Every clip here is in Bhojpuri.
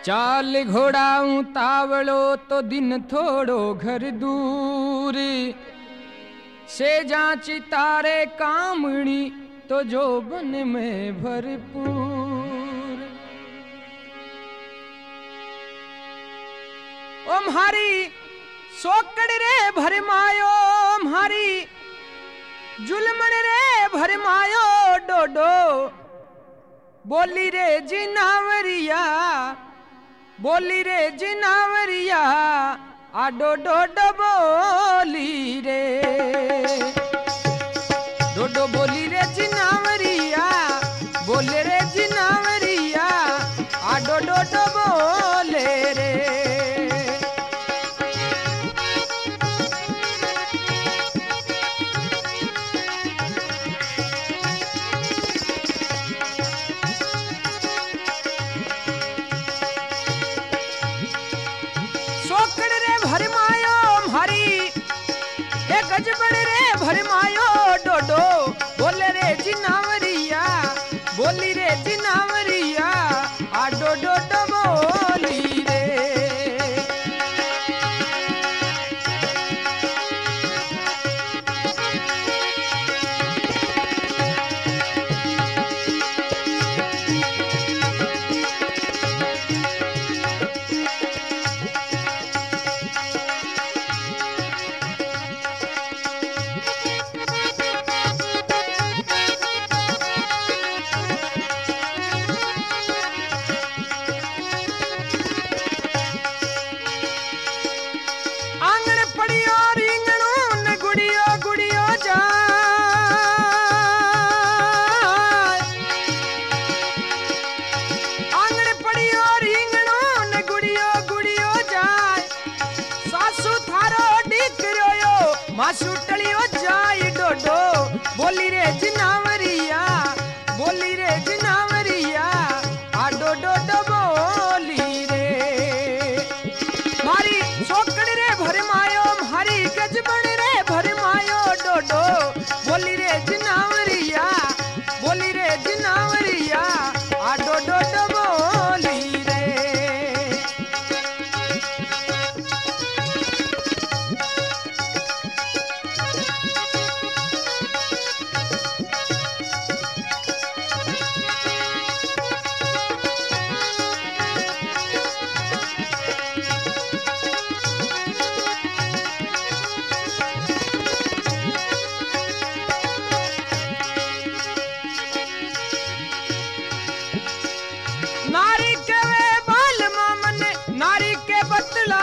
चाल घोड़ाऊं तावड़ो तो दिन थोड़ो घर दूर से जांची तारे कामणी तो जो बन में भरपूर। ओ म्हारी सोकड़ रे भरमायो म्हारी जुलमण रे भरमायो डोडो बोली रे जिनावरिया बोली रे जिनावरिया आडो डोडो बोली रे डोडो बोली रे जिनावरिया बोले रे जिनावरिया आडो डोडो बोले रे। गजबड़ रे भरमायो डोडो बोले रे जिनावरिया बोली रे जिनावरिया आडो डोडो बोली रे। मासूटलियो जाई डोडो बोली रे जिनावरिया बोली रे जिनावरिया आडो डोडो बोली रे। मारी सोकड़ रे भरमायो मारी गजबड़ रे भरमायो डोडो बोली रे जिनावरिया बोली रे जिनावरिया आडो डोडो बोली रे। नारी के वे बाल मामन नारी के बतला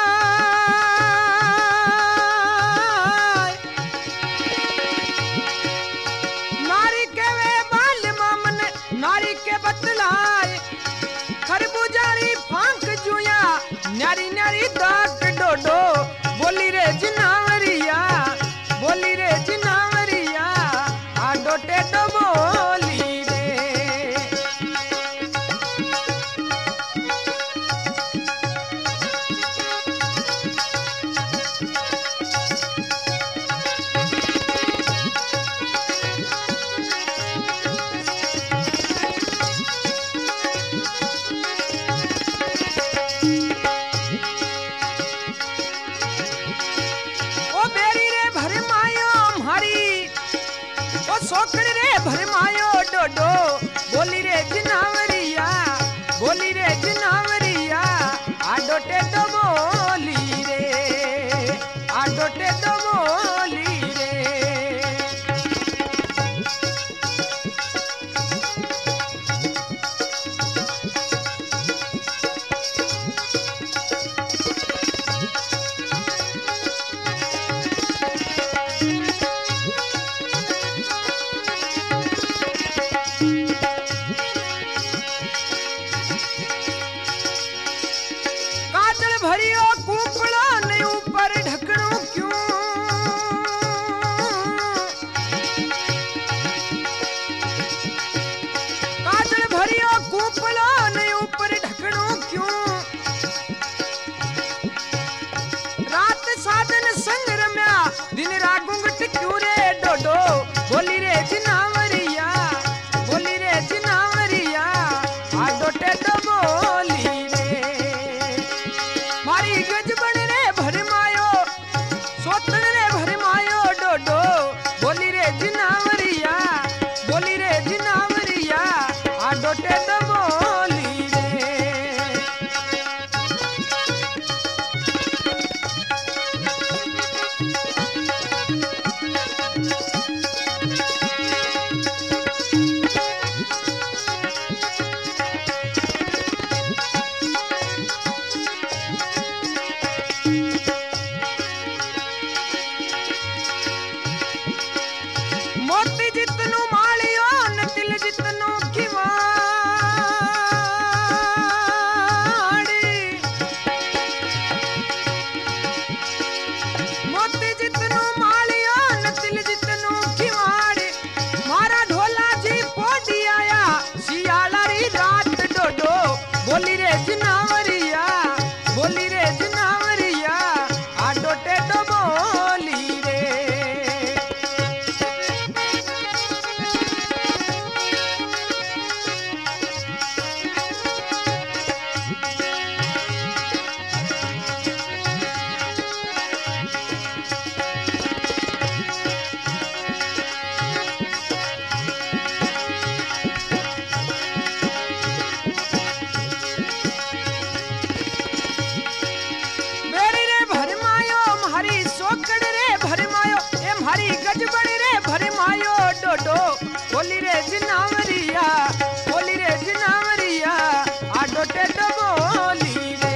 नारी के वे बाल मामन नारी के बतलाए खरबूजारी फांक जुया न्यारी न्यारी दाक डोडो बोली रे जिनावरिया बोली रे जिनावरिया आडो टेडो बोली रे। सोकड़ रे भरमायो डोडो बोली रे जिनावरिया बोली रे जिनावरिया आडो टेडो बोली रे आडो टेडो बोली रे। भरियो कूपड़ा नहीं ऊपर ढकनो क्यों काजल भरियो कूपड़ा नहीं ऊपर ढकनो क्यों रात साधन संग रम्या दिन रागुंगट क्यों रे डोडो बोली रे जिनावरिया बोली रे जिनावरिया आडो टेडो बोली रे। डबोली रे। मोती जितनु मालियो न तिल जितनु किवाड़ी। मोती जितनु मालियो न तिल जितनु किवाड़ी। मारा ढोला जी पोडी आया सियाला री रात डोडो। बोली रे जनावरिया बोली रे जनावरिया आ डोटे डबोली रे। मेरी रे भरमायो म्हारी सोकड़ रे भरमायो ए म्हारी गजबड़ी रे भरमायो डोडो। बोली रे जनावरिया बोली रे जनावरिया आ डोटे डबोली रे।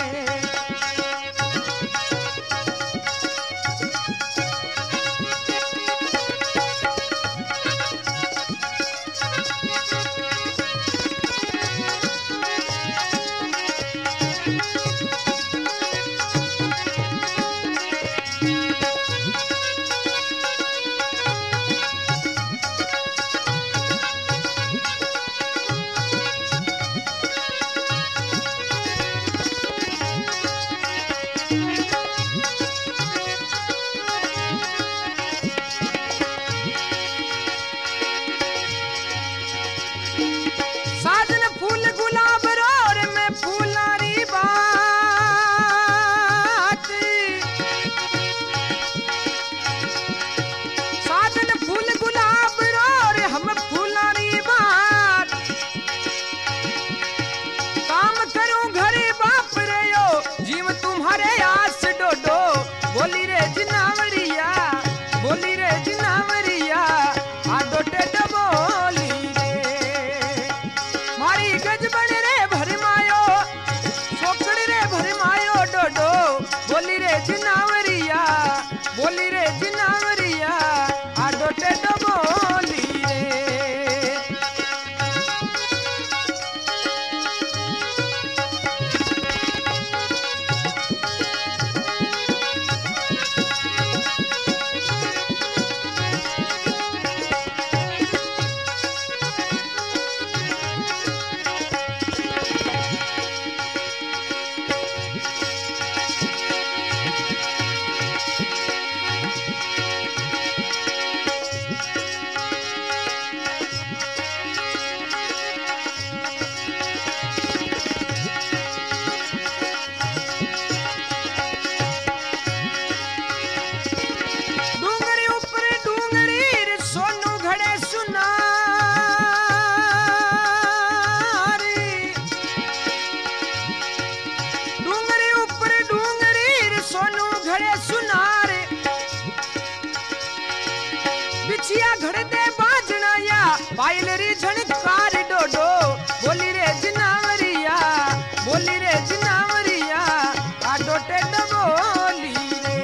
साजन फूल गुलाब रोर में फूलारी बात। साजन फूल गुलाब रोर हम फूलारी बात। काम करूं घरे बाप रयो जीव तुम्हारे आस डोडो। बोली रे जनावरिया बोली रे जनावरिया आ डोटे डबोली रे। मारी गजबड़ रे भरमायो सोकड़ रे भरमायो डोडो। बोली रे जनावरिया बोली रे जनावरिया आ डोटे डबोली रे। डूंगरी ऊपर डूंगरी रे सोनू घड़े सुनारी। डूंगरी ऊपर डूंगरी रे सोनू घड़े सुनारे। बिछिया घड़ दे बाजना या पायल री झणकार डोडो। बोली रे जनावरिया बोली रे जनावरिया आ डोटे डबोली रे।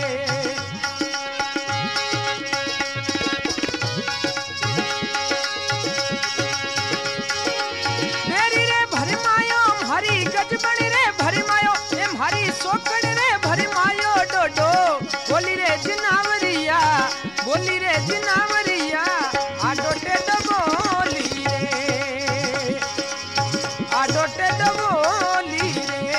मेरी रे भरमायो म्हारी गजबड़ी रे भरमायो ए म्हारी सोकड़ रे भरमायो डोडो। बोली रे जनावरिया बोली रे जनावरिया आ डोटे डबोली रे आ डोटे डबोली रे।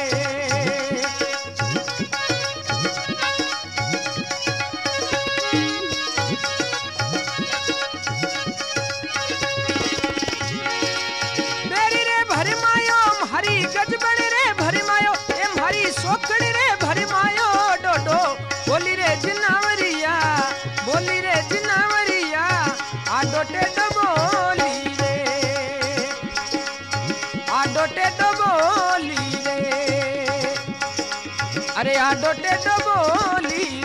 मेरी रे भरमायो म्हारी गजबड़ रे भरमायो ए म्हारी सोकड़ रे भरमायो डोडो। बोली रे जनावरिया बोली रे जनावरिया आ डोटे डबोली रे। अरे आडो टेडो बोली